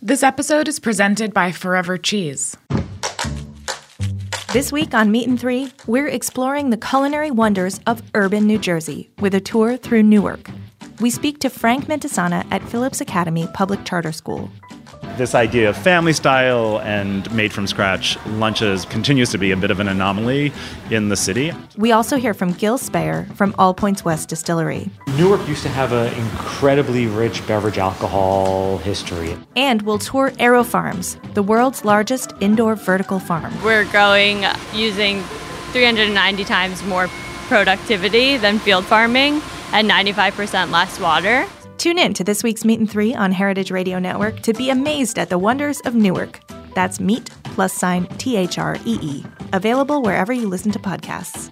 This episode is presented by Forever Cheese. This week on Meat and Three, we're exploring the culinary wonders of urban New Jersey with a tour through Newark. We speak to Frank Mentisana at Phillips Academy Public Charter School. This idea of family style and made from scratch lunches continues to be a bit of an anomaly in the city. We also hear from Gil Speyer from All Points West Distillery. Newark used to have an incredibly rich beverage alcohol history. And we'll tour Aero Farms, the world's largest indoor vertical farm. We're growing using 390 times more productivity than field farming and 95% less water. Tune in to this week's Meat and Three on Heritage Radio Network to be amazed at the wonders of Newark. That's Meat +THREE. Available wherever you listen to podcasts.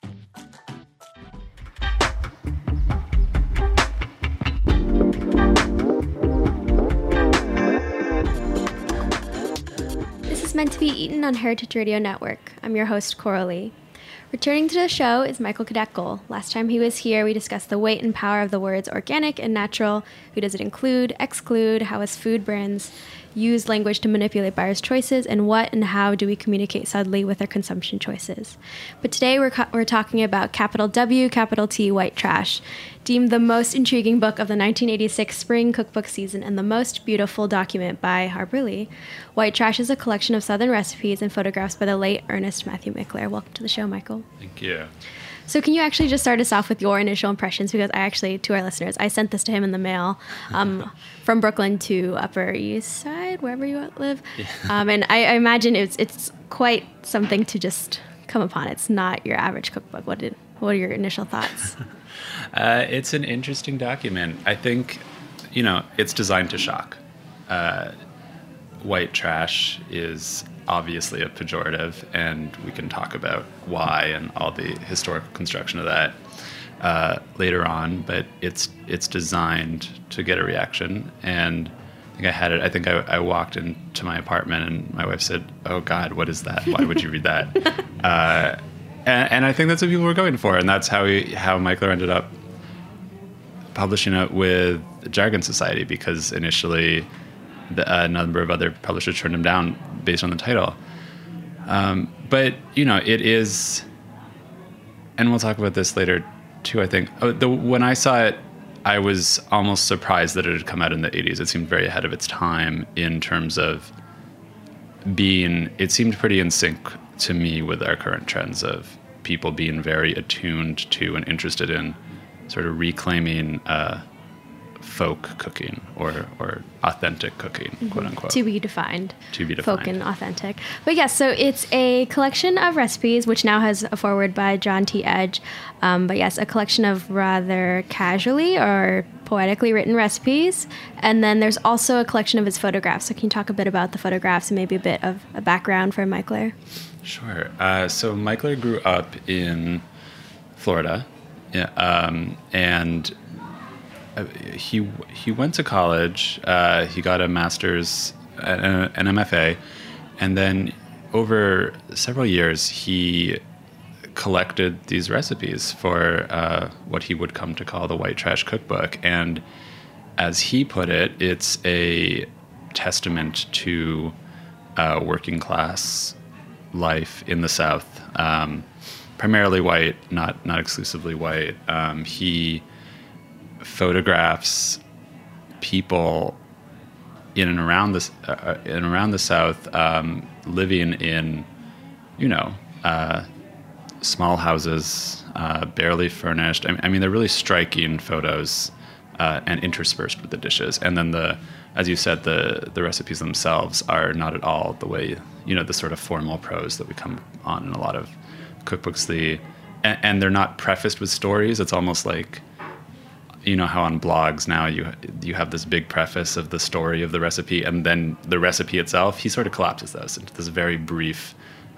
This is meant to be eaten on Heritage Radio Network. I'm your host, Coralie. Returning to the show is Michael Kadeckel. Last time he was here, we discussed the weight and power of the words organic and natural. Who does it include, exclude, how his food brands use language to manipulate buyers' choices, and what and how do we communicate subtly with our consumption choices. But today we're talking about capital W, capital T, White Trash, deemed the most intriguing book of the 1986 spring cookbook season and the most beautiful document by Harper Lee. White Trash is a collection of Southern recipes and photographs by the late Ernest Matthew Mickler. Welcome to the show, Michael. Thank you. So can you actually just start us off with your initial impressions? Because to our listeners, I sent this to him in the mail from Brooklyn to Upper East Side, wherever you live. Yeah. And I imagine it's quite something to just come upon. It's not your average cookbook. What are your initial thoughts? It's an interesting document. I think, it's designed to shock. White trash is obviously a pejorative, and we can talk about why and all the historical construction of that later on, but it's designed to get a reaction. And I think I walked into my apartment and my wife said, "Oh God, what is that? Why would you read that?" and I think that's what people were going for, and that's how Mickler ended up publishing it with Jargon Society, because initially a number of other publishers turned him down based on the title. But, it is, and we'll talk about this later too, I think. When I saw it, I was almost surprised that it had come out in the 80s. It seemed very ahead of its time in terms of it seemed pretty in sync to me with our current trends of people being very attuned to and interested in sort of reclaiming folk cooking or authentic cooking, quote unquote. To be defined. Folk and authentic. But yes, so it's a collection of recipes, which now has a foreword by John T. Edge. But yes, a collection of rather casually or poetically written recipes. And then there's also a collection of his photographs. So can you talk a bit about the photographs and maybe a bit of a background for Mickler? Sure. So Mickler grew up in Florida. Yeah, and he went to college. He got a master's, an MFA, and then over several years he collected these recipes for what he would come to call the White Trash Cookbook. And as he put it, it's a testament to working class life in the South, primarily white, not exclusively white. He photographs people in and around the South, living in, small houses, barely furnished. I mean, they're really striking photos, and interspersed with the dishes. And then as you said, the recipes themselves are not at all the way, the sort of formal prose that we come on in a lot of cookbooks. And they're not prefaced with stories. It's almost like, how on blogs now you have this big preface of the story of the recipe, and then the recipe itself, he sort of collapses those into this very brief,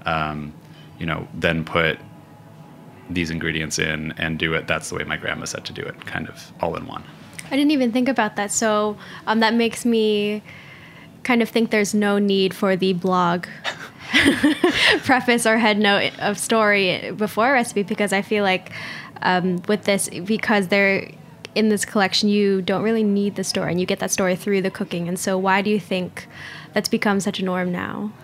then put these ingredients in and do it. That's the way my grandma said to do it, kind of all in one. I didn't even think about that. So that makes me kind of think there's no need for the blog preface or head note of story before a recipe, because I feel like with this, because in this collection, you don't really need the story, and you get that story through the cooking. And so why do you think that's become such a norm now?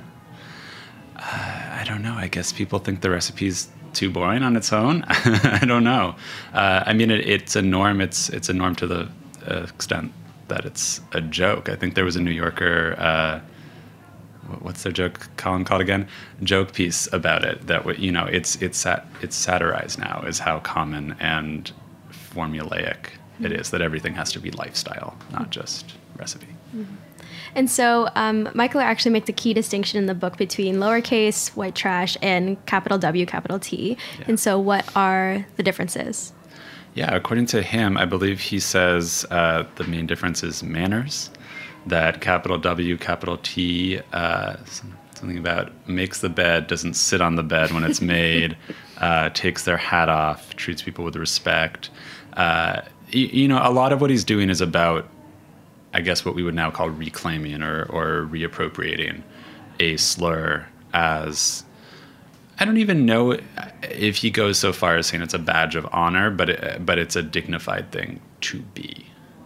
I don't know. I guess people think the recipe's too boring on its own. I don't know. I mean, it's a norm. It's a norm to the extent that it's a joke. I think there was a New Yorker, what's their joke column called again? Joke piece about it. That it's satirized now is how common and formulaic it is. That everything has to be lifestyle, not just recipe. Mm-hmm. And so Michael actually makes a key distinction in the book between lowercase white trash and capital W, capital T. Yeah. And so what are the differences? Yeah, according to him, I believe he says the main difference is manners, that capital W, capital T, something about makes the bed, doesn't sit on the bed when it's made, takes their hat off, treats people with respect. A lot of what he's doing is about, I guess, what we would now call reclaiming or reappropriating a slur as, I don't even know if he goes so far as saying it's a badge of honor, but it's a dignified thing to be,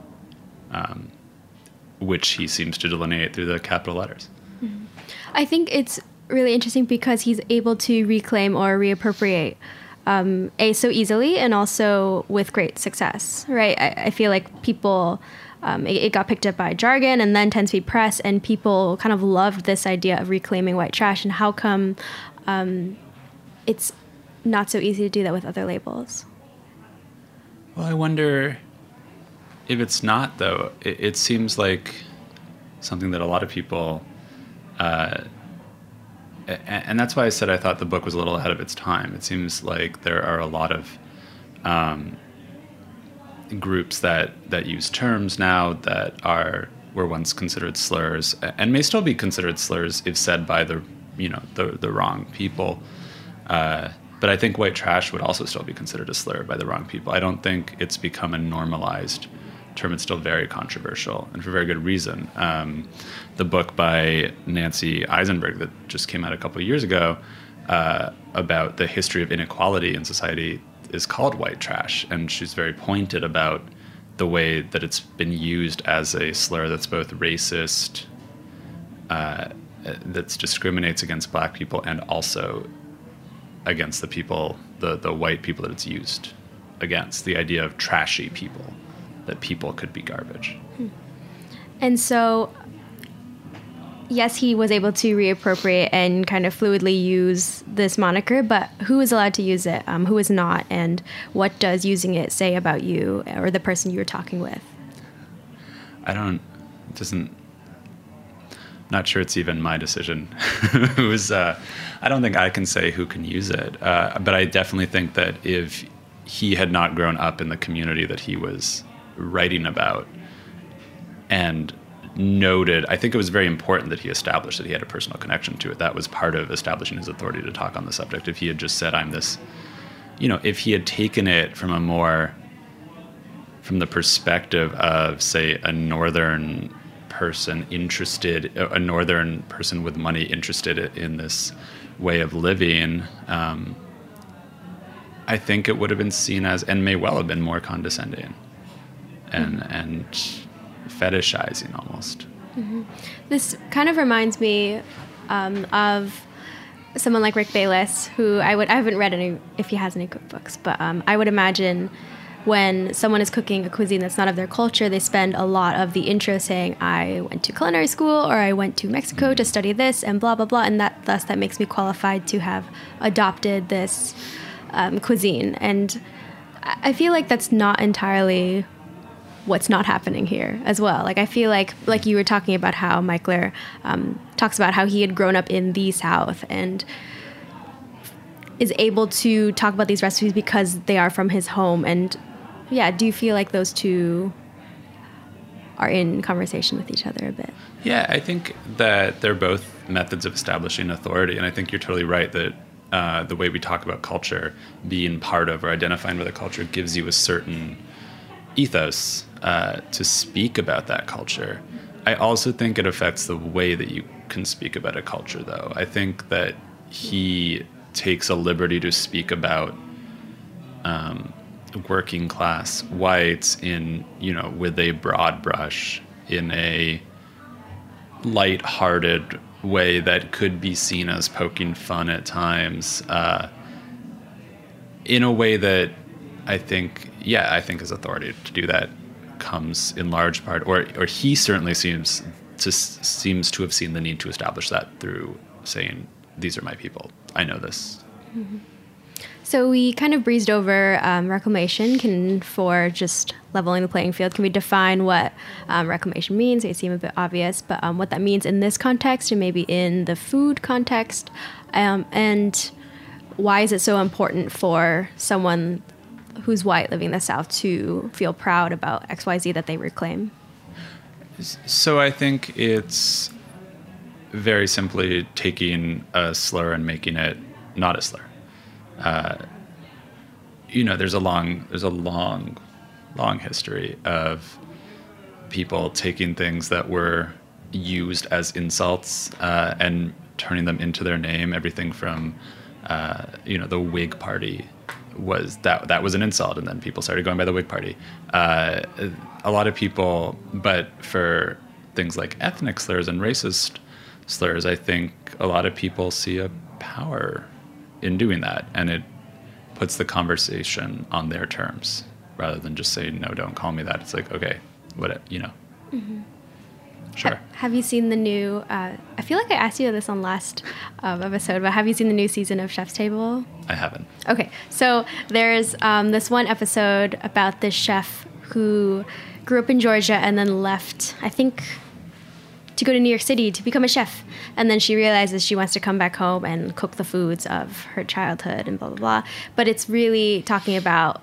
which he seems to delineate through the capital letters. Mm-hmm. I think it's really interesting because he's able to reclaim or reappropriate so easily and also with great success, right? I feel like people... it got picked up by jargon and then 10 Speed Press, and people kind of loved this idea of reclaiming white trash. And how come it's not so easy to do that with other labels? Well, I wonder if it's not, though. It seems like something that a lot of people... and that's why I said I thought the book was a little ahead of its time. It seems like there are a lot of... groups that use terms now that were once considered slurs and may still be considered slurs if said by the wrong people. But I think white trash would also still be considered a slur by the wrong people. I don't think it's become a normalized term. It's still very controversial, and for very good reason. The book by Nancy Eisenberg that just came out a couple of years ago about the history of inequality in society is called White Trash, and she's very pointed about the way that it's been used as a slur that's both racist, that discriminates against black people, and also against the people, the white people that it's used against, the idea of trashy people, that people could be garbage. And so, yes, he was able to reappropriate and kind of fluidly use this moniker, but who is allowed to use it, who is not, and what does using it say about you or the person you were talking with? Not sure it's even my decision. I don't think I can say who can use it, but I definitely think that if he had not grown up in the community that he was writing about and noted, I think it was very important that he established that he had a personal connection to it. That was part of establishing his authority to talk on the subject. If he had just said, I'm this, if he had taken it from the perspective of, say, a northern person with money interested in this way of living, I think it would have been seen as, and may well have been, more condescending and fetishizing almost. Mm-hmm. This kind of reminds me of someone like Rick Bayless, who I haven't read any, if he has any cookbooks, but I would imagine when someone is cooking a cuisine that's not of their culture, they spend a lot of the intro saying, I went to culinary school, or I went to Mexico to study this, and blah, blah, blah, and that makes me qualified to have adopted this cuisine. And I feel like that's not entirely what's not happening here as well. Like, I feel like you were talking about how Michler talks about how he had grown up in the South and is able to talk about these recipes because they are from his home. And yeah, do you feel like those two are in conversation with each other a bit? Yeah, I think that they're both methods of establishing authority. And I think you're totally right that the way we talk about culture, being part of or identifying with a culture, gives you a certain ethos to speak about that culture. I also think it affects the way that you can speak about a culture, though. I think that he takes a liberty to speak about working class whites in, with a broad brush, in a light-hearted way that could be seen as poking fun at times, in a way that I think his authority to do that comes in large part, or he certainly seems to have seen the need to establish that through saying, these are my people. I know this. Mm-hmm. So we kind of breezed over reclamation. For just leveling the playing field, can we define what reclamation means? It seems a bit obvious, but what that means in this context and maybe in the food context, and why is it so important for someone who's white living in the South to feel proud about XYZ that they reclaim? So I think it's very simply taking a slur and making it not a slur. There's a long history of people taking things that were used as insults and turning them into their name. Everything from, the Whig Party was that was an insult, and then people started going by the Whig Party. A lot of people, but for things like ethnic slurs and racist slurs, I think a lot of people see a power in doing that, and it puts the conversation on their terms rather than just saying, no, don't call me that. It's like, okay, Mm-hmm. Sure. Have you seen the new, I feel like I asked you this on last episode, but have you seen the new season of Chef's Table? I haven't. Okay, so there's this one episode about this chef who grew up in Georgia and then left, I think, to go to New York City to become a chef. And then she realizes she wants to come back home and cook the foods of her childhood and blah, blah, blah. But it's really talking about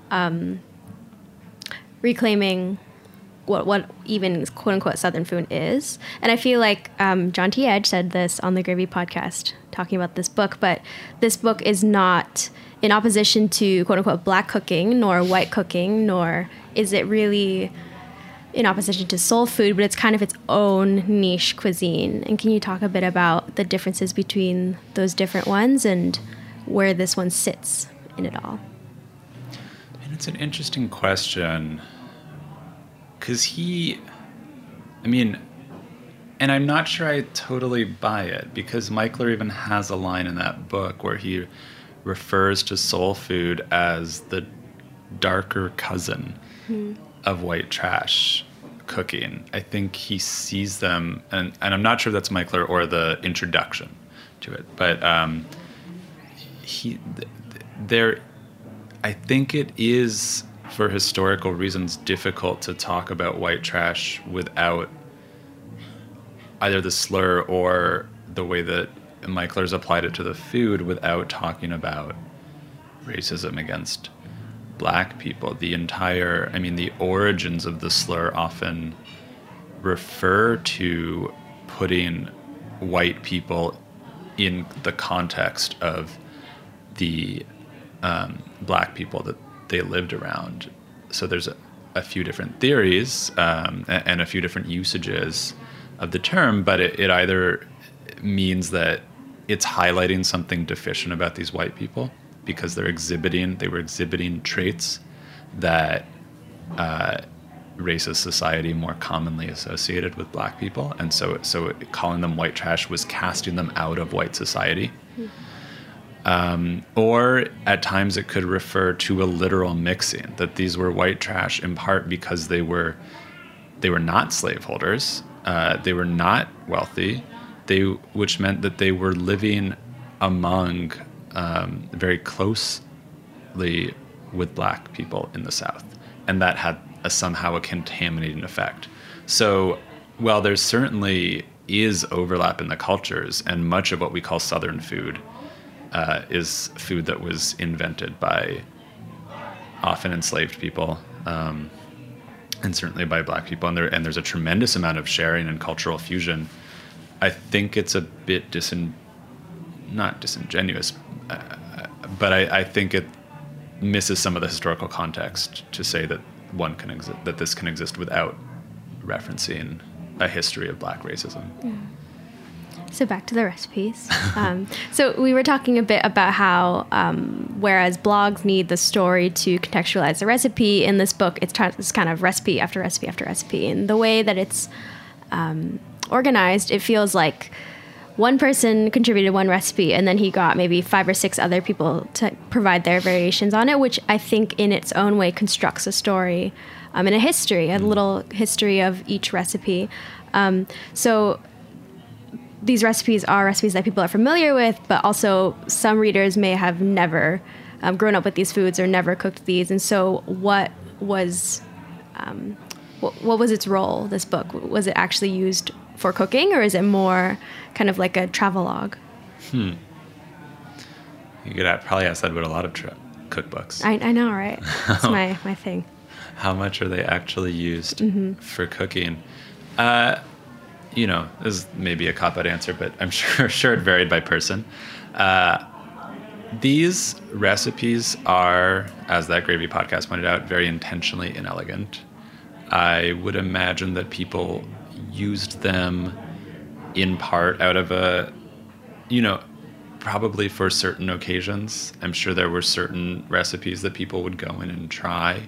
reclaiming what even quote-unquote Southern food is. And I feel like John T. Edge said this on the Gravy podcast talking about this book, but this book is not in opposition to quote-unquote Black cooking nor white cooking, nor is it really in opposition to soul food, but it's kind of its own niche cuisine. And can you talk a bit about the differences between those different ones and where this one sits in it all? And it's an interesting question, because and I'm not sure I totally buy it, because Michler even has a line in that book where he refers to soul food as the darker cousin of white trash cooking. I think he sees them, and I'm not sure that's Michler or the introduction to it, but I think it is, for historical reasons, difficult to talk about white trash without either the slur or the way that Michler's applied it to the food, without talking about racism against Black people. The origins of the slur often refer to putting white people in the context of the Black people that they lived around. So there's a few different theories and a few different usages of the term, but it either means that it's highlighting something deficient about these white people because they were exhibiting traits that racist society more commonly associated with Black people, and so calling them white trash was casting them out of white society. Or at times it could refer to a literal mixing, that these were white trash in part because they were not slaveholders, they were not wealthy, which meant that they were living among very closely with Black people in the South, and that had somehow a contaminating effect. So while there certainly is overlap in the cultures, and much of what we call Southern food is food that was invented by often enslaved people, and certainly by Black people, and there's a tremendous amount of sharing and cultural fusion, I think it's a bit not disingenuous, but I think it misses some of the historical context to say that that this can exist without referencing a history of Black racism. So back to the recipes. So we were talking a bit about how, whereas blogs need the story to contextualize the recipe, in this book, it's kind of recipe after recipe after recipe. And the way that it's organized, it feels like one person contributed one recipe, and then he got maybe 5 or 6 other people to provide their variations on it, which I think in its own way constructs a story and a history, a little history of each recipe. So these recipes are recipes that people are familiar with, but also some readers may have never grown up with these foods or never cooked these. And so what was its role, this book? Was it actually used for cooking, or is it more kind of like a travelogue? You could probably ask that about a lot of cookbooks. I know, right? That's my thing. How much are they actually used for cooking? This is maybe a cop-out answer, but I'm sure it varied by person. These recipes are, as that Gravy podcast pointed out, very intentionally inelegant. I would imagine that people used them in part out of probably for certain occasions. I'm sure there were certain recipes that people would go in and try.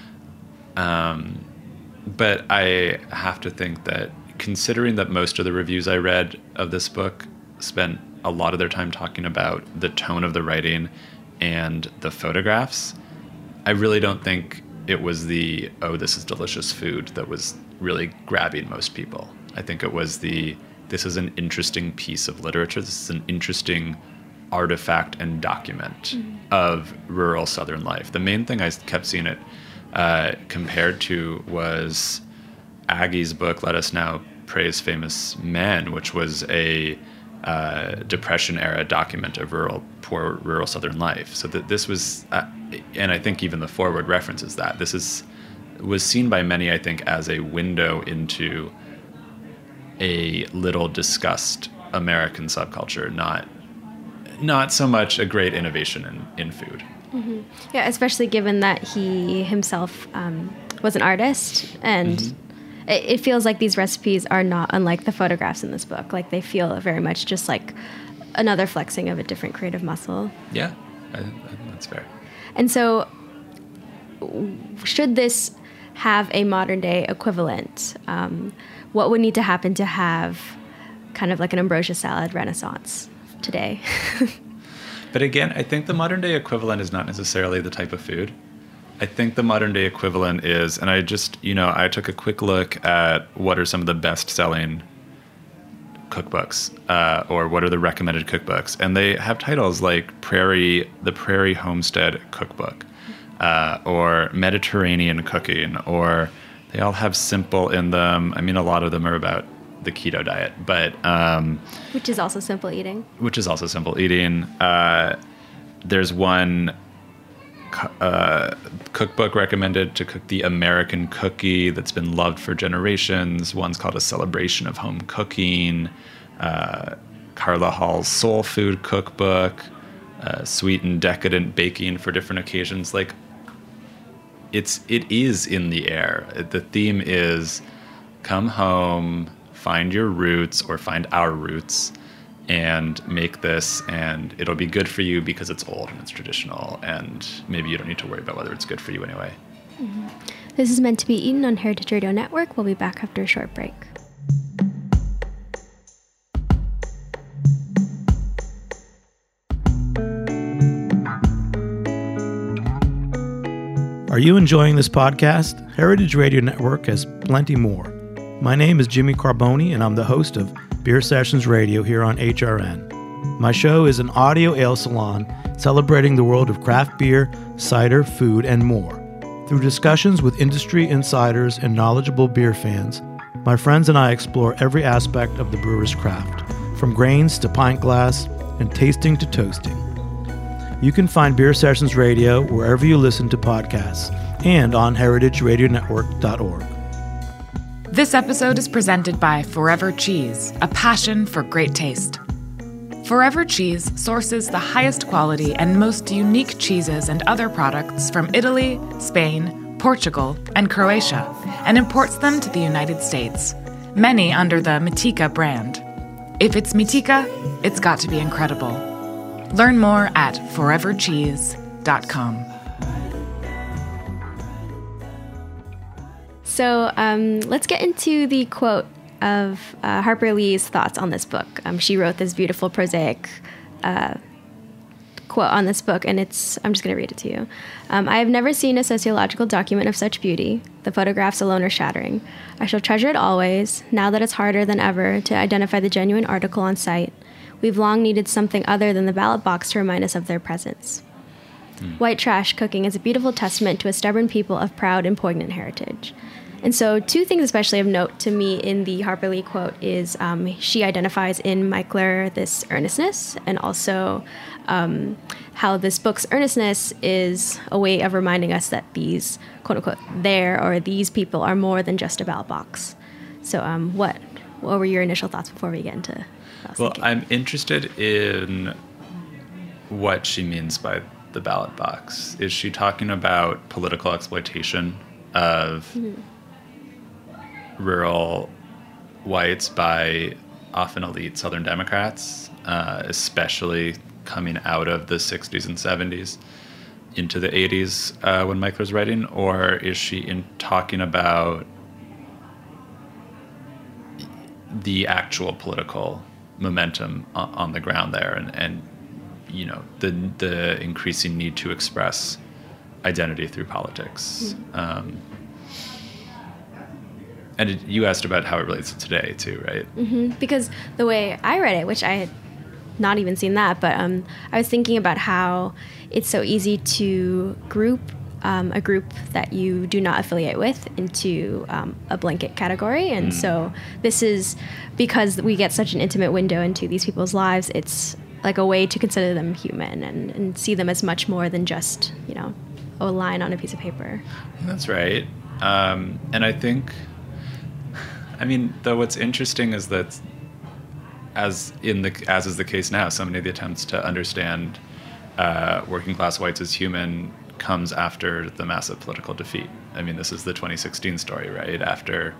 But I have to think that, considering that most of the reviews I read of this book spent a lot of their time talking about the tone of the writing and the photographs, I really don't think it was this is delicious food that was really grabbing most people. I think it was this is an interesting piece of literature. This is an interesting artifact and document of rural Southern life. The main thing I kept seeing it compared to was Aggie's book, Let Us Now Praise Famous Men, which was a Depression-era document of poor rural Southern life. So that this was, and I think even the foreword references that, was seen by many, I think, as a window into a little discussed American subculture, not so much a great innovation in food. Mm-hmm. Yeah, especially given that he himself was an artist, and it feels like these recipes are not unlike the photographs in this book. Like, they feel very much just like another flexing of a different creative muscle. Yeah, I think that's fair. And so, should this have a modern day equivalent? What would need to happen to have kind of like an ambrosia salad renaissance today? But again, I think the modern day equivalent is not necessarily the type of food. I think the modern day equivalent is, and I just, I took a quick look at what are some of the best selling cookbooks, or what are the recommended cookbooks. And they have titles like The Prairie Homestead Cookbook, or Mediterranean Cooking, or they all have simple in them. I mean, a lot of them are about the keto diet, but which is also simple eating. There's one cookbook recommended to cook the American cookie that's been loved for generations. One's called A Celebration of Home Cooking. Carla Hall's Soul Food Cookbook. Sweet and Decadent Baking for Different Occasions. Like, it is in the air. The theme is come home, find your roots, or find our roots, and make this, and it'll be good for you because it's old and it's traditional, and maybe you don't need to worry about whether it's good for you anyway. Mm-hmm. This is Meant to Be Eaten on Heritage Radio Network. We'll be back after a short break. Are you enjoying this podcast? Heritage Radio Network has plenty more. My name is Jimmy Carboni, and I'm the host of Beer Sessions Radio here on HRN. My show is an audio ale salon celebrating the world of craft beer, cider, food, and more. Through discussions with industry insiders and knowledgeable beer fans, my friends and I explore every aspect of the brewer's craft, from grains to pint glass and tasting to toasting. You can find Beer Sessions Radio wherever you listen to podcasts and on heritageradionetwork.org. This episode is presented by Forever Cheese, a passion for great taste. Forever Cheese sources the highest quality and most unique cheeses and other products from Italy, Spain, Portugal, and Croatia, and imports them to the United States, many under the Matika brand. If it's Mitika, it's got to be incredible. Learn more at forevercheese.com. So let's get into the quote of Harper Lee's thoughts on this book. She wrote this beautiful prosaic quote on this book, and I'm just going to read it to you. I have never seen a sociological document of such beauty. The photographs alone are shattering. I shall treasure it always, now that it's harder than ever to identify the genuine article on site. We've long needed something other than the ballot box to remind us of their presence. White trash cooking is a beautiful testament to a stubborn people of proud and poignant heritage. And so two things especially of note to me in the Harper Lee quote is she identifies in Michler this earnestness, and also how this book's earnestness is a way of reminding us that these, quote-unquote, these people are more than just a ballot box. So what were your initial thoughts before we get into thinking? I'm interested in what she means by the ballot box. Is she talking about political exploitation of rural whites by often elite Southern Democrats, especially coming out of the 60s and 70s into the 80s when Michler's writing? Or is she talking about the actual political momentum on the ground there, and you know, the increasing need to express identity through politics? And you asked about how it relates to today too, right? Because the way I read it, which I had not even seen that, but I was thinking about how it's so easy to group a group that you do not affiliate with into a blanket category. And so this is, because we get such an intimate window into these people's lives, it's like a way to consider them human and see them as much more than just, you know, a line on a piece of paper. That's right. And I think, I mean, though what's interesting is that as is the case now, so many of the attempts to understand working class whites as human comes after the massive political defeat. I mean, this is the 2016 story, right? After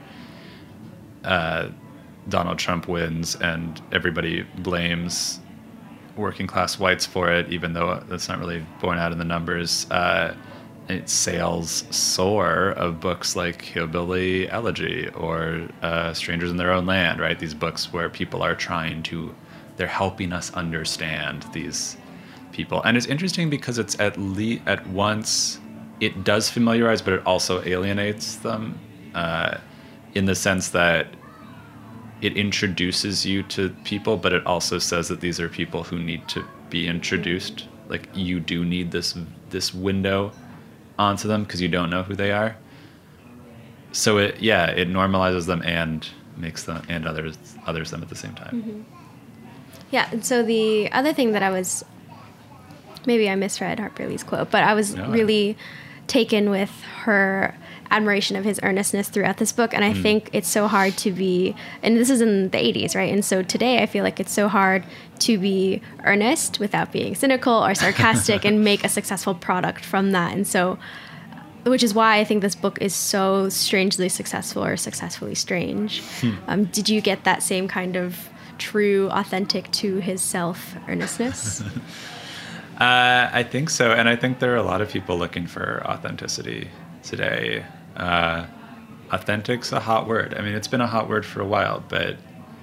Donald Trump wins and everybody blames working class whites for it, even though that's not really borne out in the numbers. Sales soar of books like Hillbilly Elegy or Strangers in Their Own Land, right? These books where people are they're helping us understand these people. And it's interesting because it's at once, it does familiarize, but it also alienates them in the sense that it introduces you to people, but it also says that these are people who need to be introduced. Like, you do need this window onto them because you don't know who they are. So it normalizes them and makes them and others them at the same time. Yeah, and so the other thing that maybe I misread Harper Lee's quote, but I was really taken with her admiration of his earnestness throughout this book. And I think it's so hard to be, and this is in the 80s, right? And so today I feel like it's so hard to be earnest without being cynical or sarcastic and make a successful product from that. And so, which is why I think this book is so strangely successful, or successfully strange. Did you get that same kind of true, authentic to his self earnestness? I think so. And I think there are a lot of people looking for authenticity today. Authentic's a hot word. I mean, it's been a hot word for a while, but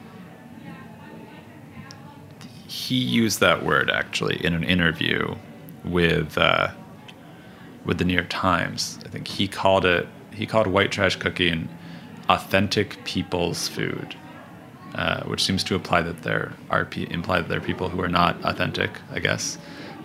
he used that word actually in an interview with the New York Times. I think he called white trash cooking authentic people's food, which seems to imply that there are people who are not authentic, I guess.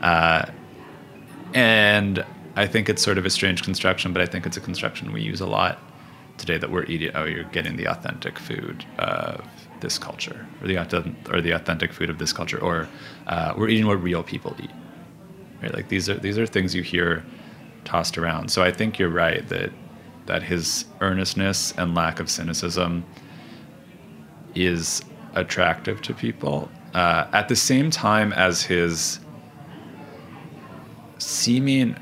And I think it's sort of a strange construction, but I think it's a construction we use a lot today, that we're eating, you're getting the authentic food of this culture, or the authentic food of this culture, or we're eating what real people eat, right? Like these are things you hear tossed around. So I think you're right that his earnestness and lack of cynicism is attractive to people, at the same time as his seeming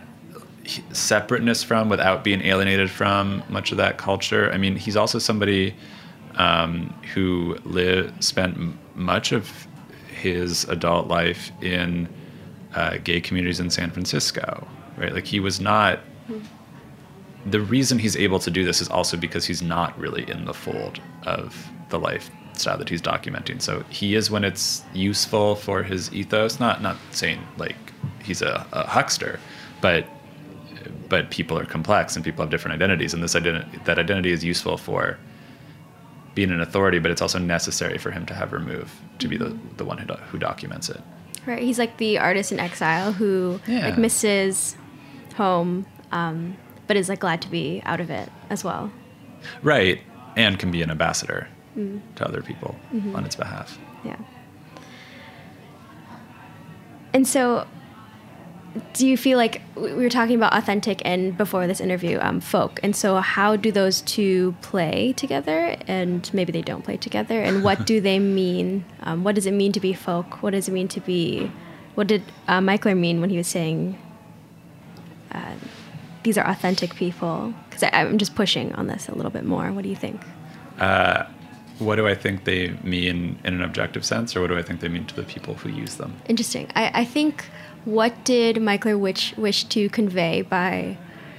separateness from, without being alienated from, much of that culture. I mean, he's also somebody who spent much of his adult life in gay communities in San Francisco, right? Like, he was not. The reason he's able to do this is also because he's not really in the fold of the lifestyle that he's documenting. So he is when it's useful for his ethos. Not saying like he's a huckster, but people are complex and people have different identities, and that identity is useful for being an authority, but it's also necessary for him to have remove to be the one who documents it. Right. He's like the artist in exile who like misses home, but is like glad to be out of it as well. Right. And can be an ambassador to other people on its behalf. Yeah. And so do you feel like we were talking about authentic and before this interview, folk. And so how do those two play together? And maybe they don't play together. And what do they mean? What does it mean to be folk? What does it mean to be, what did Michler mean when he was saying these are authentic people? Because I'm just pushing on this a little bit more. What do you think? What do I think they mean in an objective sense, or what do I think they mean to the people who use them? Interesting. I think, what did Michler wish to convey by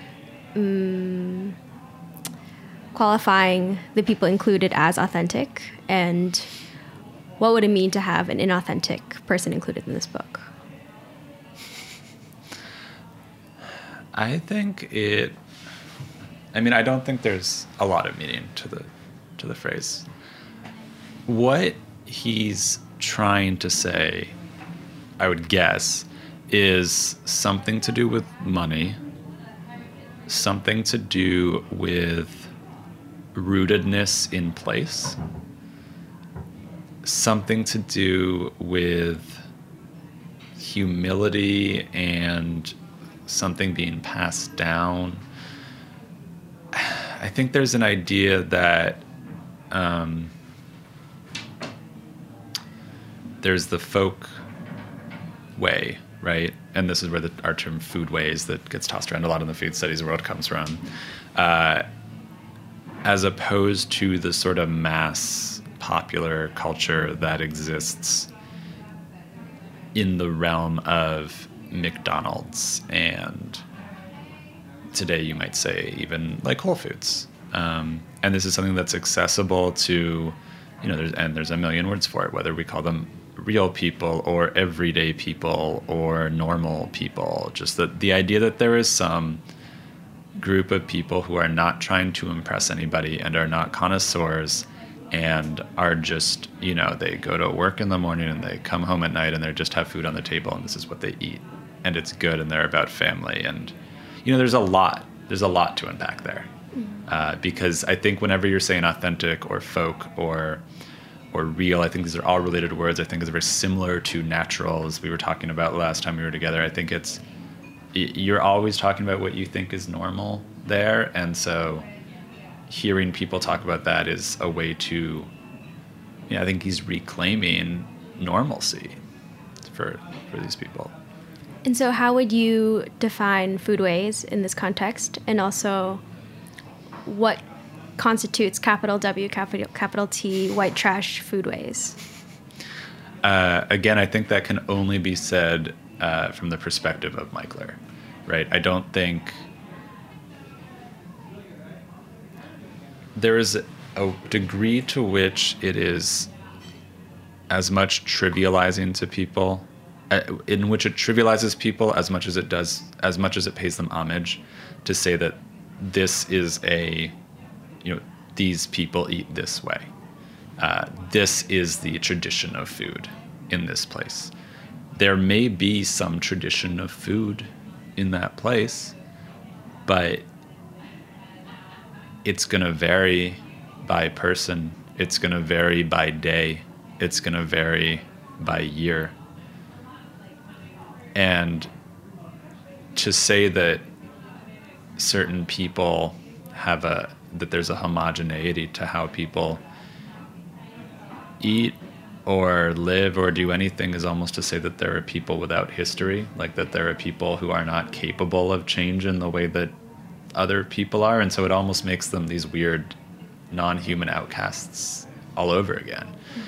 qualifying the people included as authentic, and what would it mean to have an inauthentic person included in this book? I don't think there's a lot of meaning to the phrase. What he's trying to say, I would guess, is something to do with money, something to do with rootedness in place, something to do with humility and something being passed down. I think there's an idea that there's the folk way, right? And this is where our term food ways that gets tossed around a lot in the food studies world comes from, as opposed to the sort of mass popular culture that exists in the realm of McDonald's and today you might say even like Whole Foods. And this is something that's accessible to, there's a million words for it, whether we call them real people or everyday people or normal people. Just the idea that there is some group of people who are not trying to impress anybody and are not connoisseurs and are just, they go to work in the morning and they come home at night and they just have food on the table and this is what they eat. And it's good and they're about family. And, there's a lot to unpack there. Because I think whenever you're saying authentic or folk or real, I think these are all related words. I think it's very similar to natural, as we were talking about last time we were together. I think you're always talking about what you think is normal there. And so hearing people talk about that is a way to, I think he's reclaiming normalcy for these people. And so how would you define foodways in this context? And also, what constitutes capital W, capital T, white trash foodways? Again, I think that can only be said from the perspective of Michler, right? I don't think there is a degree to which it is as much trivializing to people, in which it trivializes people as much as it pays them homage, to say that this is these people eat this way. This is the tradition of food in this place. There may be some tradition of food in that place, but it's going to vary by person. It's going to vary by day. It's going to vary by year. And to say that certain people that there's a homogeneity to how people eat or live or do anything is almost to say that there are people without history, like that there are people who are not capable of change in the way that other people are. And so it almost makes them these weird non-human outcasts all over again.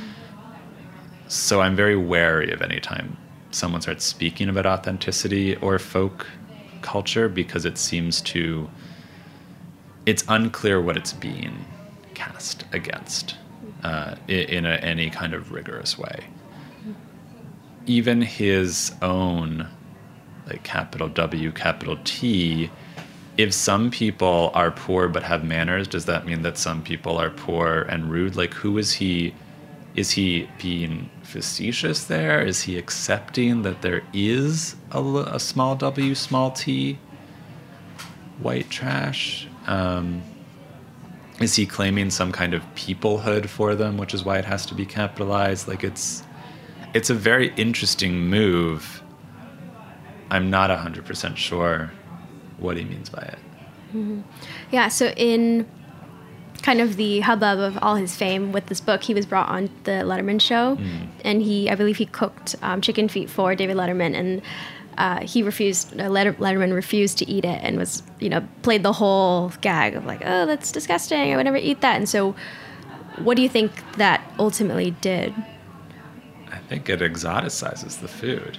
So I'm very wary of any time someone starts speaking about authenticity or folk culture, because it seems to, it's unclear what it's being cast against in any kind of rigorous way. Even his own, like, capital W, capital T, if some people are poor but have manners, does that mean that some people are poor and rude? Like, who is he? Is he being facetious there? Is he accepting that there is a small w, small t, white trash? Is he claiming some kind of peoplehood for them, which is why it has to be capitalized? Like, it's a very interesting move. I'm not 100% sure what he means by it. Mm-hmm. Yeah, so in kind of the hubbub of all his fame with this book, he was brought on the Letterman show, and I believe he cooked chicken feet for David Letterman, and Letterman refused to eat it and was, played the whole gag of like, oh, that's disgusting, I would never eat that. And so what do you think that ultimately did? I think it exoticizes the food.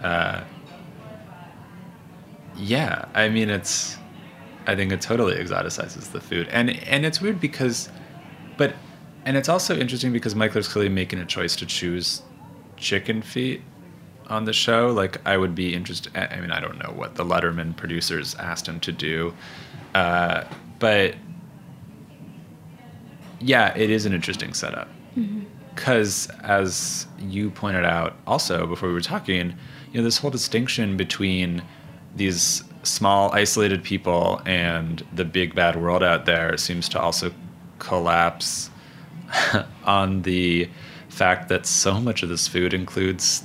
Yeah, I mean, I think it totally exoticizes the food. And it's weird because, and it's also interesting because Michler's clearly making a choice to choose chicken feet on the show. Like, I would be interested, I mean, I don't know what the Letterman producers asked him to do, but yeah, it is an interesting setup. Because as you pointed out also before we were talking, this whole distinction between these small isolated people and the big bad world out there seems to also collapse on the fact that so much of this food includes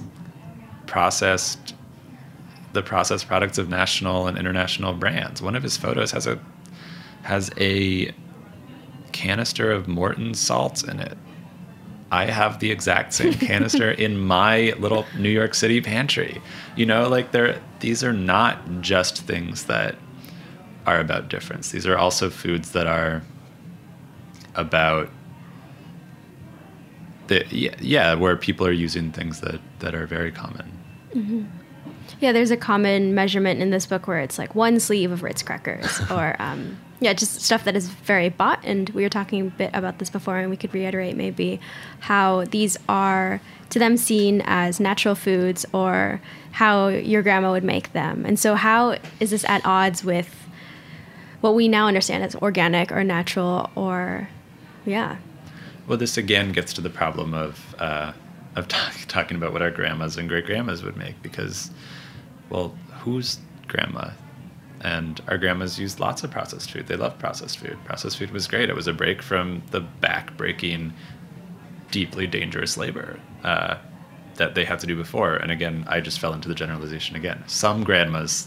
the processed products of national and international brands. One of his photos has a canister of Morton salt in it. I have the exact same canister in my little New York City pantry. These are not just things that are about difference. These are also foods that are about where people are using things that are very common. Mm-hmm. Yeah, there's a common measurement in this book where it's like one sleeve of Ritz crackers or just stuff that is very bought. And we were talking a bit about this before, and we could reiterate maybe how these are to them seen as natural foods or how your grandma would make them. And so how is this at odds with what we now understand as organic or natural or, yeah. Well, this again gets to the problem of talking about what our grandmas and great-grandmas would make because, well, whose grandma? And our grandmas used lots of processed food. They loved processed food. Processed food was great. It was a break from the back-breaking, deeply dangerous labor that they had to do before. And again, I just fell into the generalization again. Some grandmothers,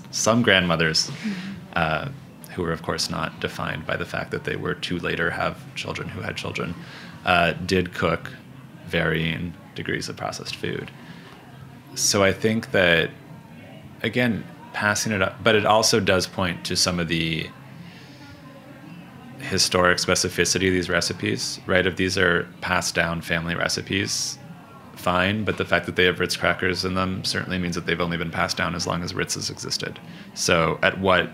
who were, of course, not defined by the fact that they were to later have children who had children, did cook varying degrees of processed food. So I think that, again, passing it up, but it also does point to some of the historic specificity of these recipes, right? If these are passed down family recipes, fine, but the fact that they have Ritz crackers in them certainly means that they've only been passed down as long as Ritz has existed. So at what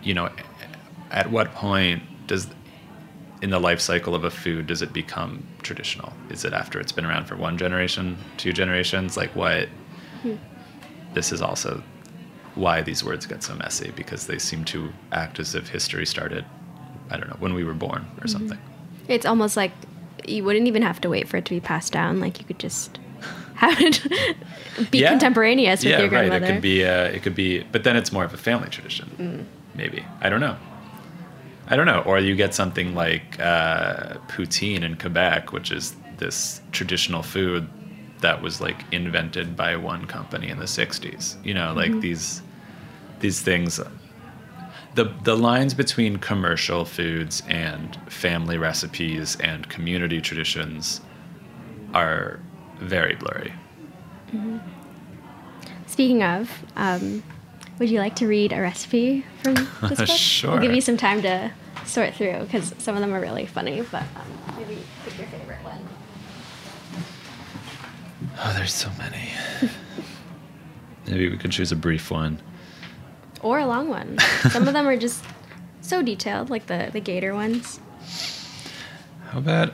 point in the life cycle of a food does it become traditional? Is it after it's been around for 1 generation, 2 generations? Like what? This is also why these words get so messy, because they seem to act as if history started, I don't know, when we were born or something. It's almost like you wouldn't even have to wait for it to be passed down. Like you could just have it be contemporaneous with your grandmother. Right. It could be, but then it's more of a family tradition, maybe. I don't know. Or you get something like poutine in Quebec, which is this traditional food that was like invented by one company in the 60s. Like these things, the lines between commercial foods and family recipes and community traditions are very blurry. Speaking of, would you like to read a recipe from this book? Sure. We'll give you some time to sort through because some of them are really funny, but maybe pick your favorite one. Oh, there's so many. Maybe we could choose a brief one. Or a long one. Some of them are just so detailed, like the gator ones. How about,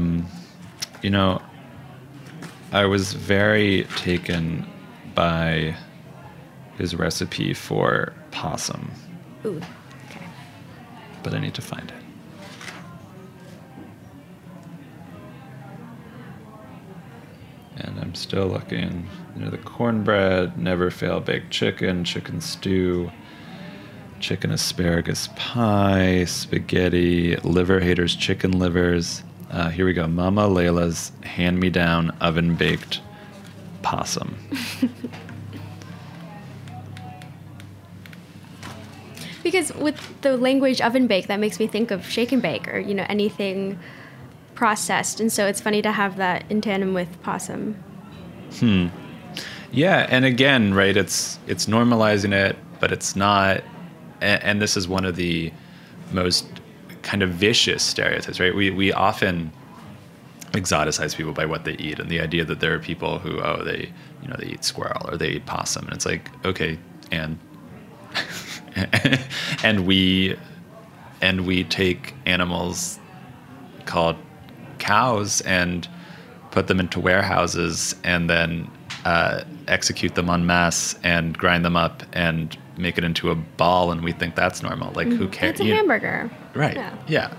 I was very taken by his recipe for possum. Ooh, okay. But I need to find it. And I'm still looking. The cornbread, never fail baked chicken, chicken stew, chicken asparagus pie, spaghetti, liver haters, chicken livers. Here we go. Mama Layla's hand-me-down oven-baked possum. Because with the language oven bake, that makes me think of shake and bake or, anything processed. And so it's funny to have that in tandem with possum. Yeah, and again, right, it's normalizing it, but it's not. And this is one of the most kind of vicious stereotypes, right? We often exoticize people by what they eat, and the idea that there are people who, they eat squirrel or they eat possum, and it's like, okay, and and we take animals called cows and put them into warehouses and then execute them en masse and grind them up and make it into a ball, and we think that's normal. Like, who cares? It's a hamburger. Right. Yeah.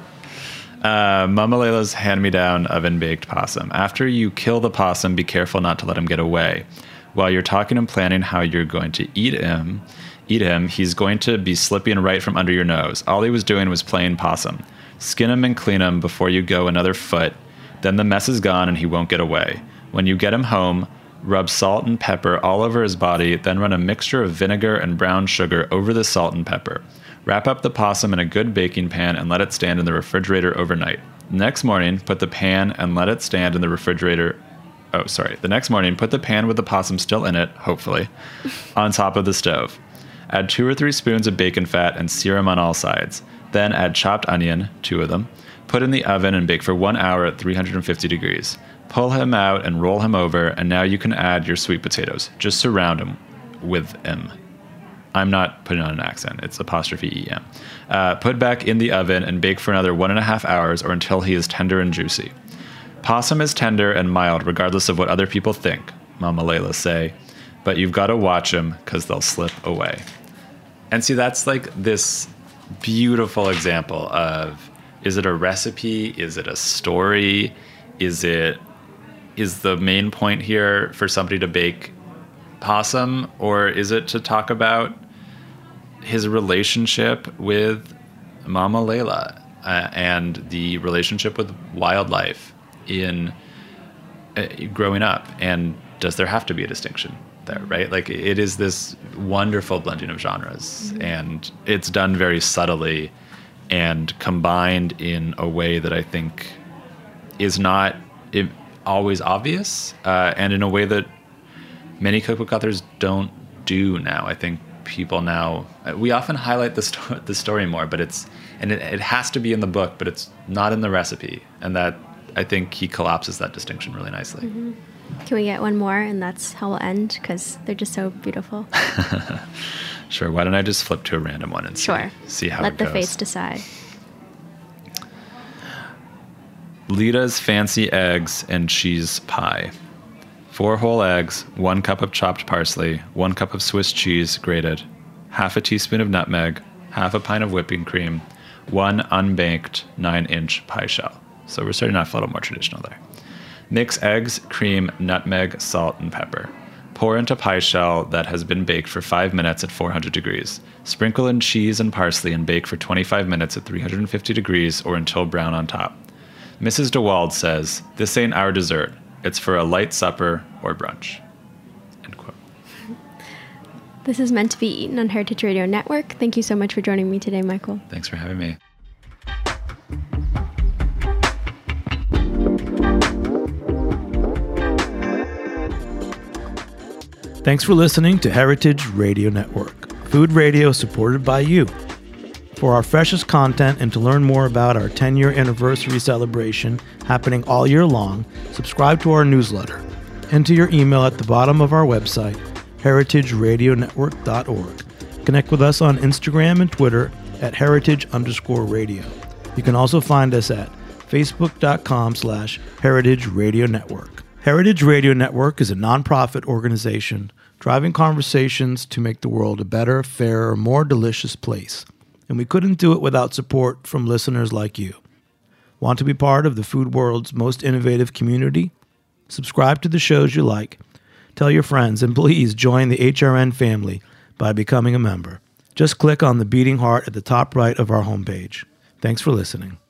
Mama Layla's hand-me-down oven-baked possum. After you kill the possum, be careful not to let him get away. While you're talking and planning how you're going to eat him, he's going to be slipping right from under your nose. All he was doing was playing possum. Skin him and clean him before you go another foot. Then the mess is gone and he won't get away. When you get him home, rub salt and pepper all over his body, then run a mixture of vinegar and brown sugar over the salt and pepper. Wrap up the possum in a good baking pan and let it stand in the refrigerator overnight. The next morning, put the pan and let it stand in the refrigerator. The next morning, put the pan with the possum still in it, hopefully, on top of the stove. Add 2 or 3 spoons of bacon fat and sear them on all sides. Then add chopped onion, 2 of them. Put in the oven and bake for 1 hour at 350 degrees. Pull him out and roll him over, and now you can add your sweet potatoes. Just surround him with M. I'm not putting on an accent. It's apostrophe E-M. Put back in the oven and bake for another 1.5 hours or until he is tender and juicy. Possum is tender and mild regardless of what other people think, Mama Layla say, but you've got to watch them because they'll slip away. And see, that's like this beautiful example of, is it a recipe? Is it a story? Is the main point here for somebody to bake possum, or is it to talk about his relationship with Mama Layla and the relationship with wildlife in growing up? And does there have to be a distinction there, right? Like, it is this wonderful blending of genres, and it's done very subtly and combined in a way that I think is not always obvious, and in a way that many cookbook authors don't do now. I think people now, we often highlight the story more, but it has to be in the book, but it's not in the recipe, and that, I think, he collapses that distinction really nicely. Mm-hmm. Can we get one more, and that's how we'll end, because they're just so beautiful. Sure. Why don't I just flip to a random one and see how it goes. Let the face decide. Lita's fancy eggs and cheese pie. 4 whole eggs, 1 cup of chopped parsley, 1 cup of Swiss cheese grated, half a teaspoon of nutmeg, half a pint of whipping cream, 1 unbaked 9-inch pie shell. So we're starting off a little more traditional there. Mix eggs, cream, nutmeg, salt, and pepper. Pour into pie shell that has been baked for 5 minutes at 400 degrees. Sprinkle in cheese and parsley and bake for 25 minutes at 350 degrees or until brown on top. Mrs. DeWald says, "This ain't our dessert. It's for a light supper or brunch." End quote. This is Meant to Be Eaten on Heritage Radio Network. Thank you so much for joining me today, Michael. Thanks for having me. Thanks for listening to Heritage Radio Network, food radio supported by you. For our freshest content and to learn more about our 10-year anniversary celebration happening all year long, subscribe to our newsletter. Enter your email at the bottom of our website, heritageradionetwork.org. Connect with us on Instagram and Twitter at heritage_radio. You can also find us at facebook.com/Heritage Radio Network. Heritage Radio Network is a nonprofit organization driving conversations to make the world a better, fairer, more delicious place. And we couldn't do it without support from listeners like you. Want to be part of the food world's most innovative community? Subscribe to the shows you like. Tell your friends, and please join the HRN family by becoming a member. Just click on the beating heart at the top right of our homepage. Thanks for listening.